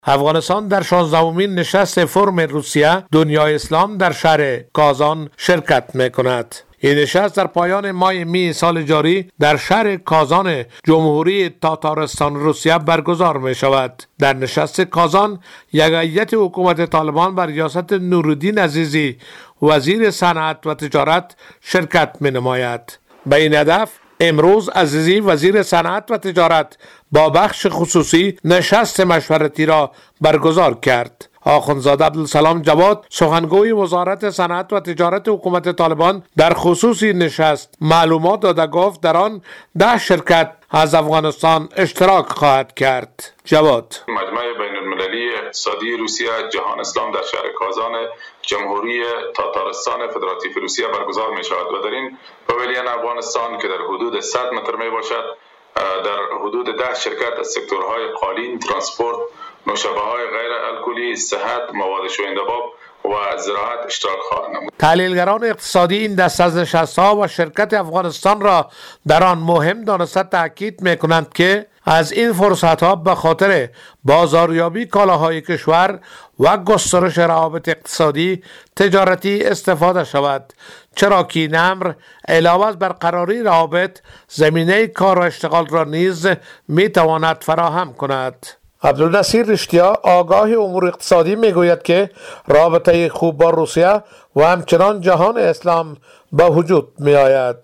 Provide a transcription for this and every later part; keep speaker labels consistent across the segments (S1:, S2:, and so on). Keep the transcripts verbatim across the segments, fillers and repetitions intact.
S1: افغانستان در شانزدهمین نشست فرم روسیه دنیای اسلام در شهر کازان شرکت می‌کند. این نشست در پایان ماه می سال جاری در شهر کازان جمهوری تاتارستان روسیه برگزار می شود. در نشست کازان یک هیئت حکومت طالبان بر ریاست نورالدین عزیزی وزیر صنعت و تجارت شرکت می نماید. به این هدف امروز عزیزی وزیر صنعت و تجارت با بخش خصوصی نشست مشورتی را برگزار کرد. آخوندزاده عبدالسلام جواد سخنگوی وزارت صنعت و تجارت حکومت طالبان در خصوص نشست معلومات داده گفت در آن ده شرکت از افغانستان اشتراک خواهد کرد. جواد:
S2: مجمع بین المللی اقتصادی روسیه جهان اسلام در شهر کازان جمهوری تاتارستان فدراتیو روسیه برگزار می شود و در این پاویلیون افغانستان که در حدود صد متر می باشد در حدود ده شرکت از سکتورهای قالین، ترانسپورت، نوشابه‌های غیر الکلی، صحت، مواد شوینده باب و زراعت اشتراک خواهند نمود.
S1: تحلیلگران اقتصادی این دست از نشست‌ها و شرکت افغانستان را در آن مهم دانسته تاکید می‌کنند که از این فرصت‌ها به خاطر بازاریابی کالاهای کشور و گسترش روابط اقتصادی تجارتی استفاده شود، چرا که این امر علاوه از برقراری روابط زمینه کار و اشتغال را نیز می‌تواند فراهم کند. عبدالنصیر رشتیا آگاه امور اقتصادی میگوید که رابطه خوب با روسیه و همچنان جهان اسلام به وجود می آید.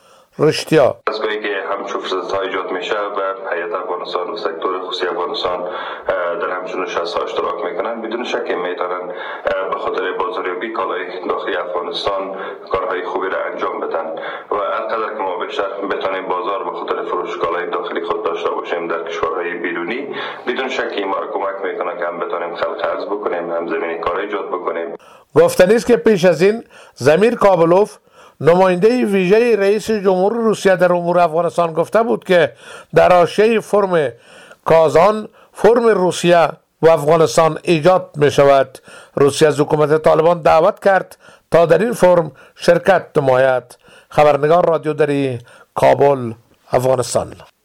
S1: رشتیا:
S3: از گاهی که همچون فرصت ها ایجاد میشه و هیئت افغانستان و سکتور خصوصی افغانستان در همچون نشست ها اشتراک میکنن، بدون شک میتونن به خاطر بازاریابی کالای داخلی افغانستان کارهای خوبی را انجام بدن و هرقدر که ما بیشتر بتونیم بازار به خاطر فروش کالای داخلی خود داشته باشیم در کشورهای بیرونی، بدون شک این ما را کمک میکنه که هم بتونیم خلق ارز بکنیم، هم زمینه کار ایجاد بکنیم.
S1: گفتنی است که پیش از این زمیر کابلوف نماینده ویژه رئیس جمهور روسیه در امور افغانستان گفته بود که در حاشیه فرم کازان فرم روسیه و افغانستان ایجاد می شود. روسیه از حکومت طالبان دعوت کرد تا در این فرم شرکت نماید. خبرنگار رادیو دری، کابل، افغانستان.